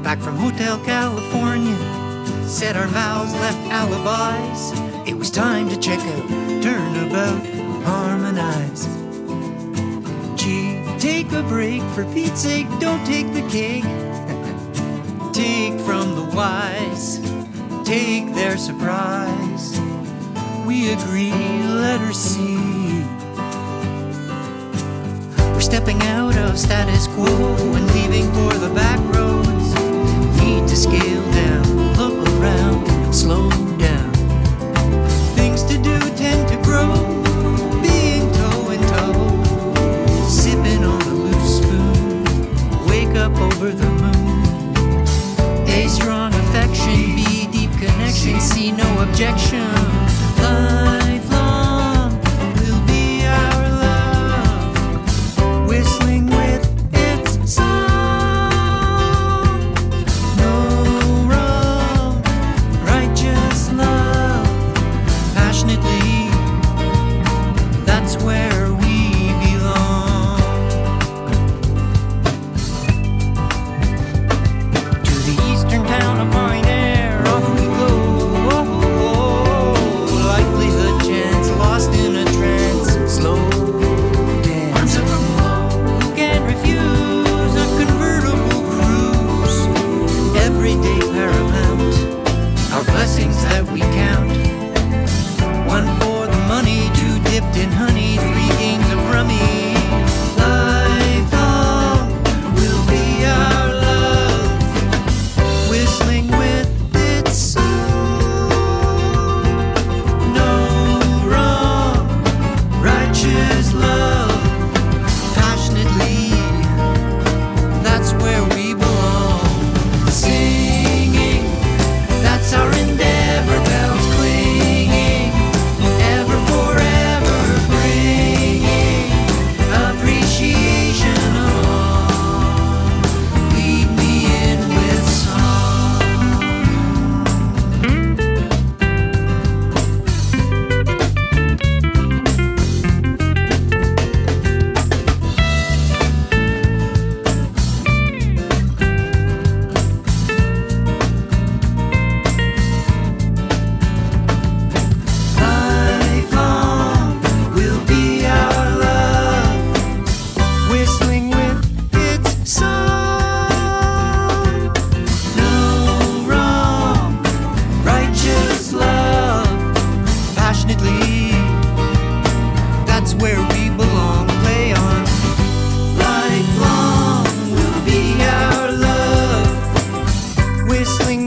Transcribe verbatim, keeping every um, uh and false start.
back from Hotel California, said our vows, left alibis. It was time to check out, turnabout, harmonize. Gee, take a break, for Pete's sake, don't take the cake. Take from the wise, take their surprise. We agree, letter C. We're stepping out of status quo and leaving for the back roads. Need to scale down, look around, slow down. Things to do tend to grow, being toe in toe. Sipping on a loose spoon, wake up over the moon. A strong affection, B deep connection, C no objection. Lifelong will be our love, whistling with its song. No wrong, righteous love, passionately, that's where we belong. To the eastern town of Pine Air, off we go. Blessings that we count. One for the money, two dipped in honey, three games of rummy. Lifelong will be our love, whistling with its song. No wrong, righteous love, passionately, that's where we belong. Singing, that's our endeavor, bells clinging, ever forever bringing appreciation on. Lead me in with that's where we belong. Play on. Lifelong will be our love, whistling